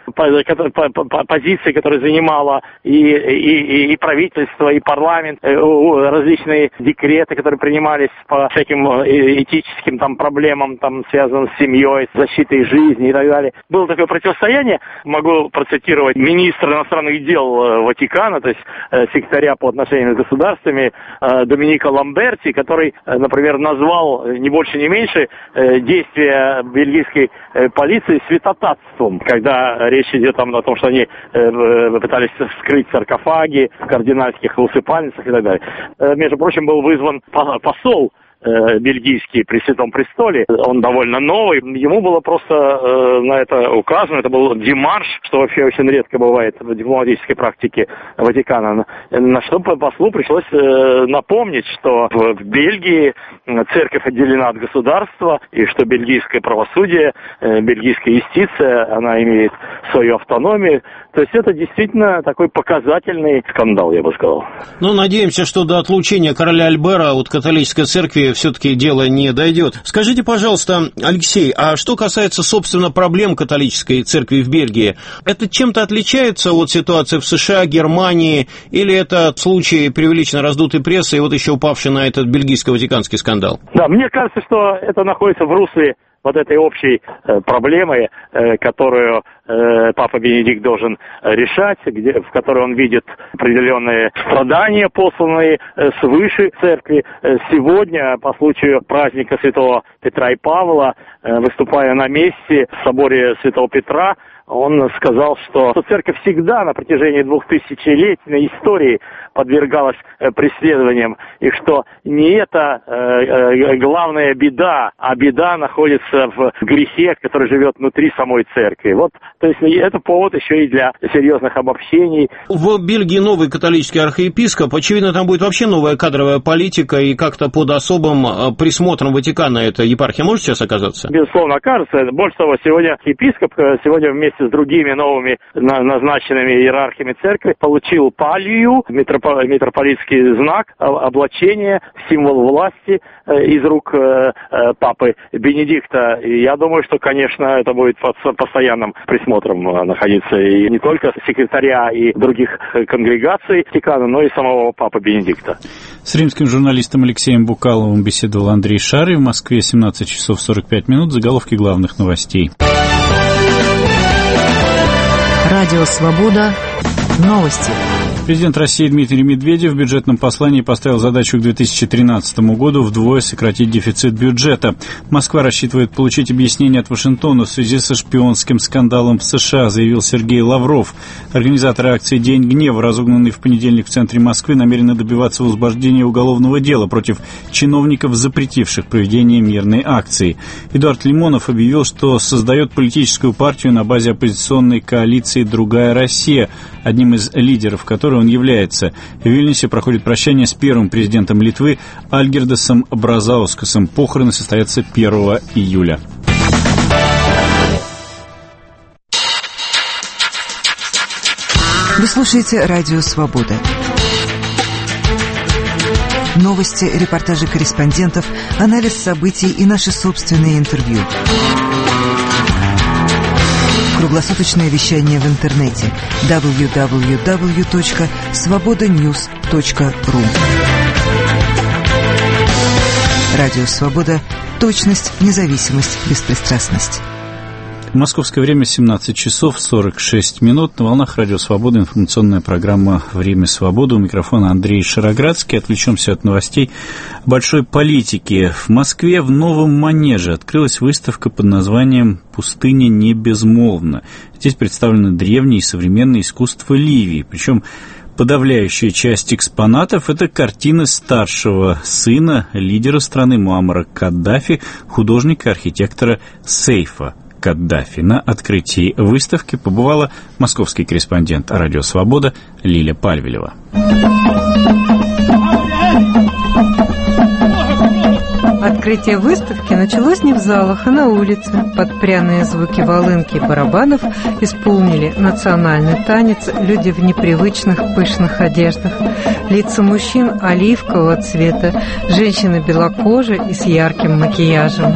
позиции, которые занимало и, и, и правительство, и парламент, различные декреты, которые принимались по всяким этическим там проблемам, там, связанным с семьей, с защитой жизни и так далее. Было такое противостояние, могу процитировать министра иностранных дел Ватикана, то есть э, секретаря по отношениям с государствами э, Доминика Ламберти, который, э, например, назвал э, не больше, не меньше э, действия бельгийской э, полиции святотатством, когда речь идет там, о том, что они э, пытались вскрыть саркофаги в кардинальских усыпальницах и так далее. Э, между прочим, был вызван посол бельгийский при Святом Престоле, он довольно новый, ему было просто э, на это указано, это был демарш, что вообще очень редко бывает в дипломатической практике Ватикана, на что послу пришлось э, напомнить, что в, в Бельгии церковь отделена от государства, и что бельгийское правосудие, э, бельгийская юстиция, она имеет свою автономию. То есть это действительно такой показательный скандал, я бы сказал. Ну, надеемся, что до отлучения короля Альбера от католической церкви все-таки дело не дойдет. Скажите, пожалуйста, Алексей, а что касается, собственно, проблем католической церкви в Бельгии, это чем-то отличается от ситуации в США, Германии, или это случай преувеличенно раздутой прессы и вот еще упавший на этот бельгийско-ватиканский скандал? Да, мне кажется, что это находится в русле вот этой общей э, проблемы, э, которую э, Папа Бенедикт должен решать, где, в которой он видит определенные страдания, посланные э, свыше церкви. Э, сегодня, по случаю праздника Святого Петра и Павла, э, выступая на мессе в соборе Святого Петра, он сказал, что церковь всегда на протяжении двухтысячелетней истории подвергалась преследованиям, и что не это э, главная беда, а беда находится в грехе, который живет внутри самой церкви. Вот, то есть это повод еще и для серьезных обобщений. В Бельгии новый католический архиепископ, очевидно, там будет вообще новая кадровая политика, и как-то под особым присмотром Ватикана эта епархия может сейчас оказаться? Безусловно, окажется. Больше того, сегодня епископ, сегодня вместе с другими новыми назначенными иерархами церкви получил палию, митрополитский знак, облачение, символ власти из рук Папы Бенедикта. И я думаю, что, конечно, это будет под постоянным присмотром находиться и не только секретаря и других конгрегаций Ватикана, но и самого Папы Бенедикта. С римским журналистом Алексеем Букаловым беседовал Андрей Шарри. В Москве семнадцать часов сорок пять минут. Заголовки главных новостей. Радио «Свобода». Новости. Президент России Дмитрий Медведев в бюджетном послании поставил задачу к две тысячи тринадцатому году вдвое сократить дефицит бюджета. Москва рассчитывает получить объяснение от Вашингтона в связи со шпионским скандалом в США, заявил Сергей Лавров. Организаторы акции «День гнева», разогнанной в понедельник в центре Москвы, намерены добиваться возбуждения уголовного дела против чиновников, запретивших проведение мирной акции. Эдуард Лимонов объявил, что создает политическую партию на базе оппозиционной коалиции «Другая Россия», одним из лидеров которой он является. В Вильнюсе проходит прощание с первым президентом Литвы Альгирдасом Бразаускасом. Похороны состоятся первого июля. Вы слушаете «Радио Свобода». Новости, репортажи корреспондентов, анализ событий и наши собственные интервью. Круглосуточное вещание в интернете дабл ю дабл ю дабл ю точка свобода ньюс точка ру. Радио «Свобода». Точность, независимость, беспристрастность. Московское время семнадцать часов сорок шесть минут. На волнах Радио Свобода информационная программа «Время свободы». У микрофона Андрей Шароградский. Отвлечемся от новостей большой политики. В Москве в новом манеже открылась выставка под названием «Пустыня не безмолвна». Здесь представлено древнее и современное искусство Ливии. Причем подавляющая часть экспонатов – это картины старшего сына лидера страны Муаммара Каддафи, художника и архитектора Сейфа Каддафи. На открытии выставки побывала московский корреспондент «Радио Свобода» Лиля Пальвелева. Открытие выставки началось не в залах, а на улице. Под пряные звуки волынки и барабанов исполнили национальный танец люди в непривычных пышных одеждах. Лица мужчин оливкового цвета, женщины белокожие и с ярким макияжем.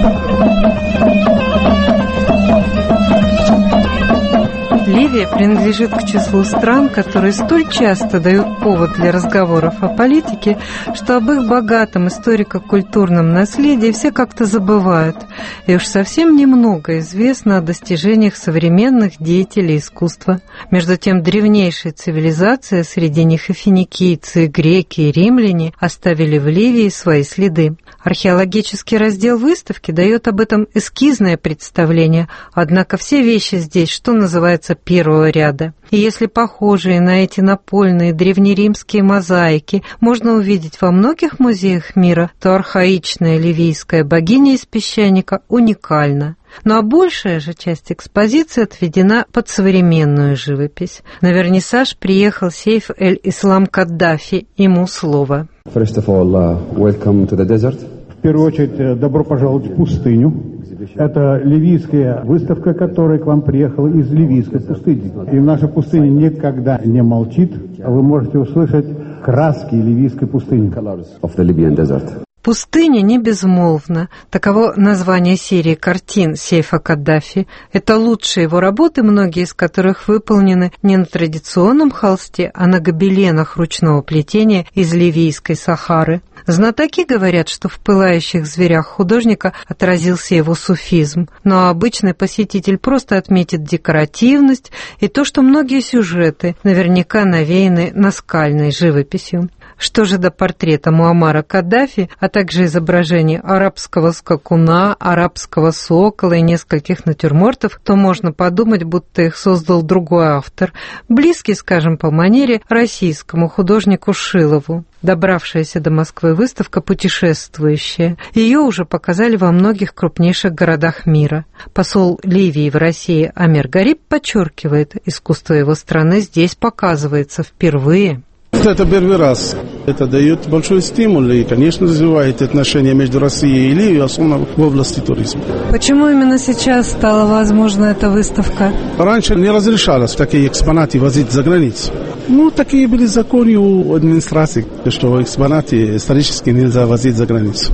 Ливия принадлежит к числу стран, которые столь часто дают повод для разговоров о политике, что об их богатом историко-культурном наследии все как-то забывают, и уж совсем немного известно о достижениях современных деятелей искусства. Между тем, древнейшие цивилизации, среди них и финикийцы, и греки, и римляне, оставили в Ливии свои следы. Археологический раздел выставки дает об этом эскизное представление, однако все вещи здесь, что называется, первого ряда. И если похожие на эти напольные древнеримские мозаики можно увидеть во многих музеях мира, то архаичная ливийская богиня из песчаника уникальна. Ну а большая же часть экспозиции отведена под современную живопись. На вернисаж приехал Сейф эль-Ислам Каддафи, ему слово. First of all, uh, welcome to the desert. В первую очередь, добро пожаловать в пустыню. Это ливийская выставка, которая к вам приехала из ливийской пустыни. И наша пустыня никогда не молчит, а вы можете услышать краски ливийской пустыни. Of the Libyan desert. «Пустыня не безмолвна» — таково название серии картин Сейфа Каддафи. Это лучшие его работы, многие из которых выполнены не на традиционном холсте, а на гобеленах ручного плетения из ливийской Сахары. Знатоки говорят, что в пылающих зверях художника отразился его суфизм, но обычный посетитель просто отметит декоративность и то, что многие сюжеты наверняка навеяны наскальной живописью. Что же до портрета Муаммара Каддафи, а также изображений арабского скакуна, арабского сокола и нескольких натюрмортов, то можно подумать, будто их создал другой автор, близкий, скажем, по манере российскому художнику Шилову. Добравшаяся до Москвы выставка «Путешествующая». Ее уже показали во многих крупнейших городах мира. Посол Ливии в России Амир Гариб подчеркивает, искусство его страны здесь показывается впервые. Это первый раз. Это дает большой стимул и, конечно, развивает отношения между Россией и Ливией, особенно в области туризма. Почему именно сейчас стала возможна эта выставка? Раньше не разрешалось такие экспонаты возить за границу. Ну, такие были законы у администрации, что экспонаты исторически нельзя возить за границу.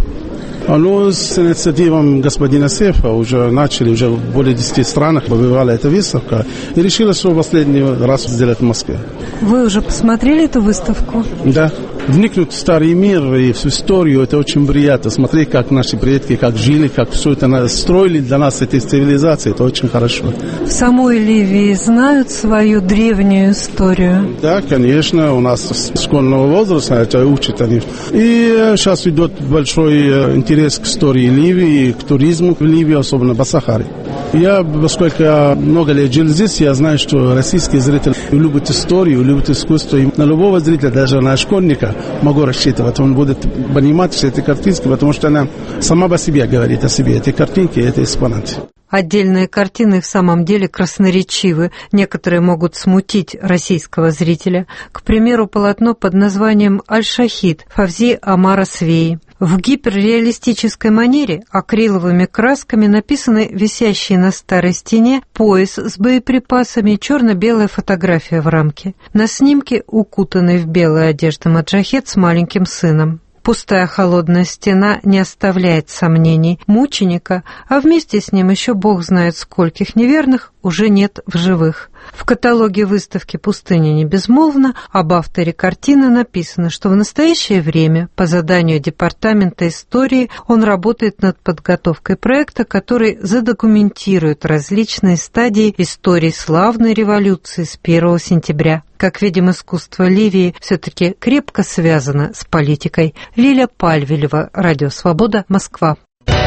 Но с инициативой господина Сейфа уже начали, уже в более десяти странах побывала эта выставка, и решила, что в последний раз сделать в Москве. Вы уже посмотрели эту выставку? Да. вникнуть в старый мир и в историю, это очень приятно. Смотреть, как наши предки, как жили, как все это строили для нас, этой цивилизации, это очень хорошо. В самой Ливии знают свою древнюю историю? Да, конечно, у нас с школьного возраста это учат они. И сейчас идет большой интерес к истории Ливии, к туризму в Ливии, особенно в Сахаре. Я, поскольку я много лет жил здесь, я знаю, что российские зрители любят историю, любят искусство. И на любого зрителя, даже на школьника, могу рассчитывать. Он будет понимать все эти картинки, потому что она сама по себе говорит о себе. Эти картинки, это экспонаты. Отдельные картины в самом деле красноречивы. Некоторые могут смутить российского зрителя. К примеру, полотно под названием «Аль-Шахид» Фавзи Амара Свеи. В гиперреалистической манере акриловыми красками написаны висящие на старой стене пояс с боеприпасами и черно-белая фотография в рамке. На снимке укутанный в белую одежду маджахед с маленьким сыном. Пустая холодная стена не оставляет сомнений. Мученика, а вместе с ним еще бог знает скольких неверных, уже нет в живых. В каталоге выставки «Пустыня не безмолвна» об авторе картины написано, что в настоящее время по заданию Департамента истории он работает над подготовкой проекта, который задокументирует различные стадии истории славной революции с первого сентября. Как видим, искусство Ливии все-таки крепко связано с политикой. Лиля Пальвелева, Радио Свобода, Москва.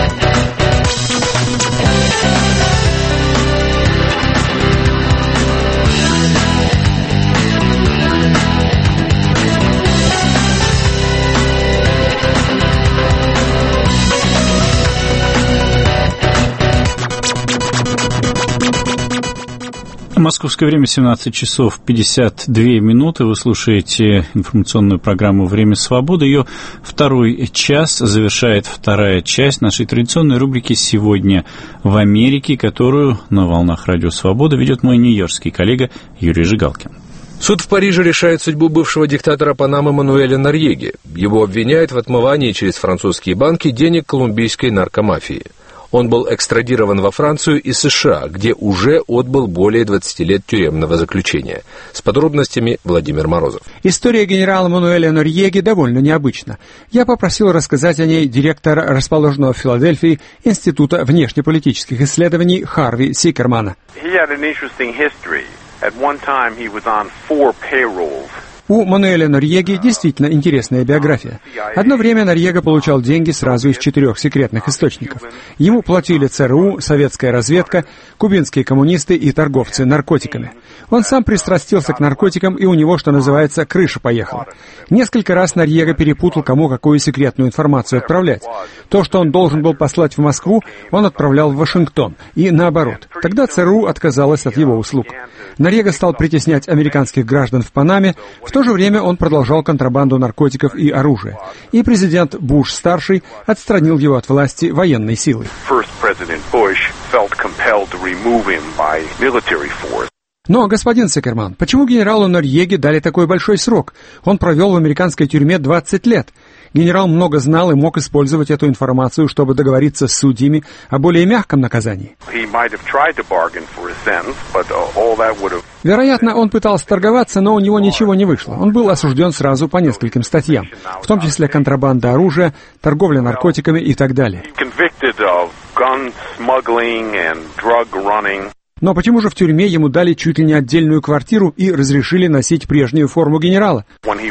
Московское время семнадцать часов пятьдесят две минуты. Вы слушаете информационную программу «Время свободы». Ее второй час завершает вторая часть нашей традиционной рубрики «Сегодня в Америке», которую на волнах Радио Свобода ведет мой нью-йоркский коллега Юрий Жигалкин. Суд в Париже решает судьбу бывшего диктатора Панамы Мануэля Норьеги. Его обвиняют в отмывании через французские банки денег колумбийской наркомафии. Он был экстрадирован во Францию и США, где уже отбыл более двадцати лет тюремного заключения. С подробностями Владимир Морозов. История генерала Мануэля Норьеги довольно необычна. Я попросил рассказать о ней директора расположенного в Филадельфии Института внешнеполитических исследований Харви Сикермана. У Мануэля Норьеги действительно интересная биография. Одно время Норьега получал деньги сразу из четырех секретных источников. Ему платили ЦРУ, советская разведка, кубинские коммунисты и торговцы наркотиками. Он сам пристрастился к наркотикам, и у него, что называется, крыша поехала. Несколько раз Норьега перепутал, кому какую секретную информацию отправлять. То, что он должен был послать в Москву, он отправлял в Вашингтон, и наоборот. Тогда ЦРУ отказалась от его услуг. Норьега стал притеснять американских граждан в Панаме, в то же время он продолжал контрабанду наркотиков и оружия. И президент Буш-старший отстранил его от власти военной силой. Но, господин Сикерман, почему генералу Норьеге дали такой большой срок? Он провел в американской тюрьме двадцать лет. Генерал много знал и мог использовать эту информацию, чтобы договориться с судьями о более мягком наказании. Вероятно, он пытался торговаться, но у него ничего не вышло. Он был осужден сразу по нескольким статьям, в том числе контрабанда оружия, торговля наркотиками и так далее. Но почему же в тюрьме ему дали чуть ли не отдельную квартиру и разрешили носить прежнюю форму генерала?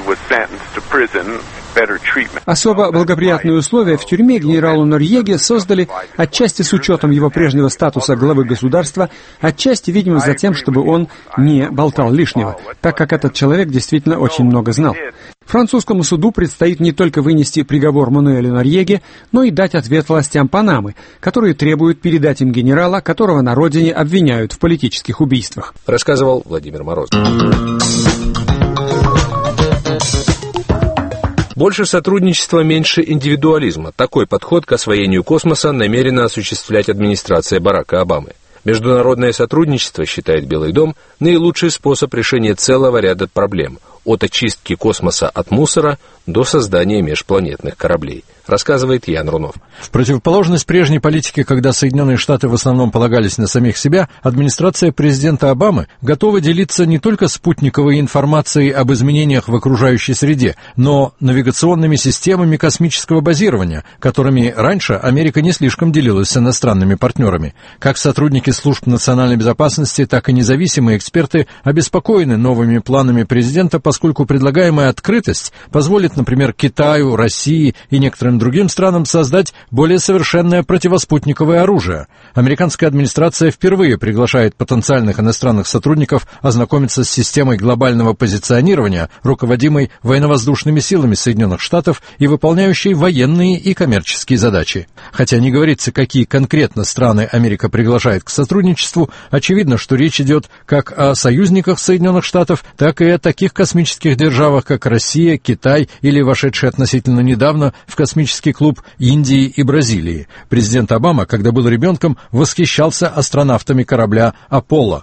Особо благоприятные условия в тюрьме генералу Норьеге создали отчасти с учетом его прежнего статуса главы государства, отчасти, видимо, за тем, чтобы он не болтал лишнего, так как этот человек действительно очень много знал. Французскому суду предстоит не только вынести приговор Мануэлю Норьеге, но и дать ответ властям Панамы, которые требуют передать им генерала, которого на родине обвиняют в политических убийствах. Рассказывал Владимир Морозов. Больше сотрудничества, меньше индивидуализма. Такой подход к освоению космоса намерена осуществлять администрация Барака Обамы. Международное сотрудничество, считает Белый дом, наилучший способ решения целого ряда проблем, от очистки космоса от мусора до создания межпланетных кораблей, рассказывает Ян Рунов. В противоположность прежней политике, когда Соединенные Штаты в основном полагались на самих себя, администрация президента Обамы готова делиться не только спутниковой информацией об изменениях в окружающей среде, но навигационными системами космического базирования, которыми раньше Америка не слишком делилась с иностранными партнерами. Как сотрудники служб национальной безопасности, так и независимые эксперты обеспокоены новыми планами президента, поскольку предлагаемая открытость позволит, например, Китаю, России и некоторым другим странам создать более совершенное противоспутниковое оружие. Американская администрация впервые приглашает потенциальных иностранных сотрудников ознакомиться с системой глобального позиционирования, руководимой военно-воздушными силами Соединенных Штатов и выполняющей военные и коммерческие задачи. Хотя не говорится, какие конкретно страны Америка приглашает к сотрудничеству, очевидно, что речь идет как о союзниках Соединенных Штатов, так и о таких космических державах, как Россия, Китай или вошедшие относительно недавно в космический клуб Индии и Бразилии. Президент Обама, когда был ребенком, восхищался астронавтами корабля «Аполло».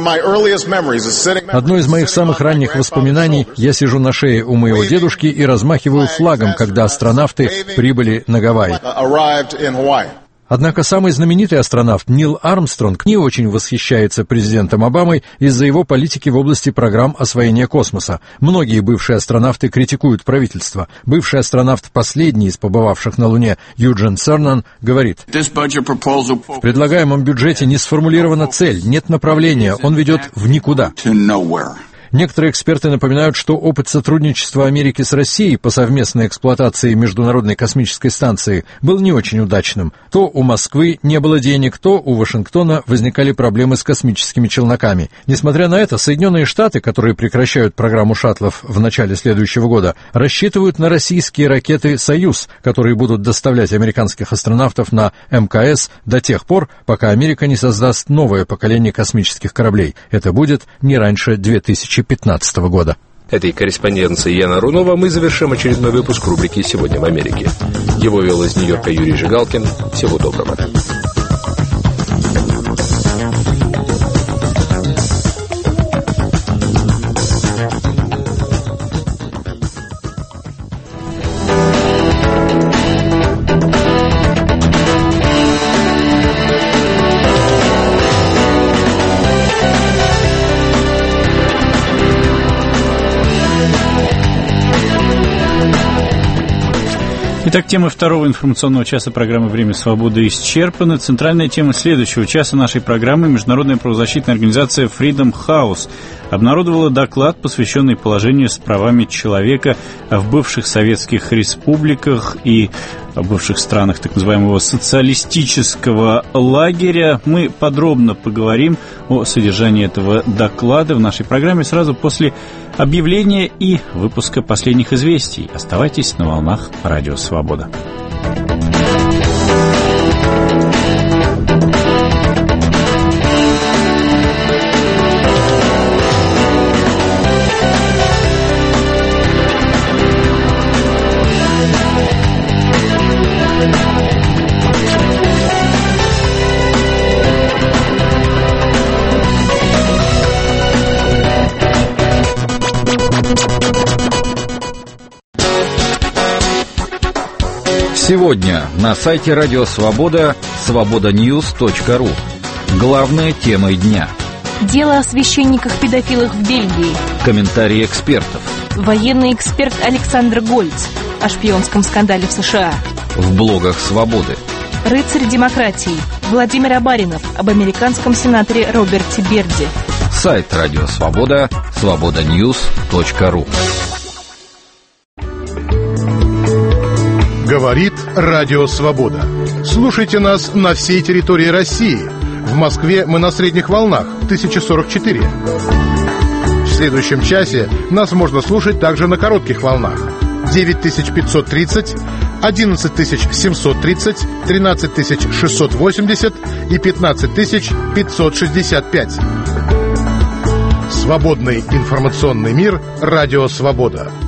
Одно из моих самых ранних воспоминаний — я сижу на шее у моего дедушки и размахиваю флагом, когда астронавты прибыли на Гавайи. Однако самый знаменитый астронавт Нил Армстронг не очень восхищается президентом Обамой из-за его политики в области программ освоения космоса. Многие бывшие астронавты критикуют правительство. Бывший астронавт, последний из побывавших на Луне, Юджин Цернан, говорит: «В предлагаемом бюджете не сформулирована цель, нет направления, он ведет в никуда». Некоторые эксперты напоминают, что опыт сотрудничества Америки с Россией по совместной эксплуатации Международной космической станции был не очень удачным. То у Москвы не было денег, то у Вашингтона возникали проблемы с космическими челноками. Несмотря на это, Соединенные Штаты, которые прекращают программу шаттлов в начале следующего года, рассчитывают на российские ракеты «Союз», которые будут доставлять американских астронавтов на эм ка эс до тех пор, пока Америка не создаст новое поколение космических кораблей. Это будет не раньше две тысячи пятнадцатого года. Этой корреспонденцией Яна Рунова мы завершим очередной выпуск рубрики «Сегодня в Америке». Его вел из Нью-Йорка Юрий Жигалкин. Всего доброго. Итак, темы второго информационного часа программы «Время свободы» исчерпаны. Центральная тема следующего часа нашей программы — международная правозащитная организация Freedom House обнародовала доклад, посвященный положению с правами человека в бывших советских республиках и в бывших странах так называемого социалистического лагеря. Мы подробно поговорим о содержании этого доклада в нашей программе сразу после объявления и выпуска последних известий. Оставайтесь на волнах Радио Свобода. Сегодня на сайте Радио Свобода свобода ньюс точка ру. Главная тема дня. Дело о священниках-педофилах в Бельгии. Комментарии экспертов. Военный эксперт Александр Гольц о шпионском скандале в США. В блогах Свободы. Рыцарь демократии Владимир Абаринов об американском сенаторе Роберте Берди. Сайт Радио Свобода свобода ньюс точка ру. Говорит Радио Свобода. Слушайте нас на всей территории России. В Москве мы на средних волнах тысяча сорок четыре. В следующем часе нас можно слушать также на коротких волнах девять тысяч пятьсот тридцать, одиннадцать тысяч семьсот тридцать, тринадцать тысяч шестьсот восемьдесят и пятнадцать тысяч пятьсот шестьдесят пять. Свободный информационный мир. Радио Свобода.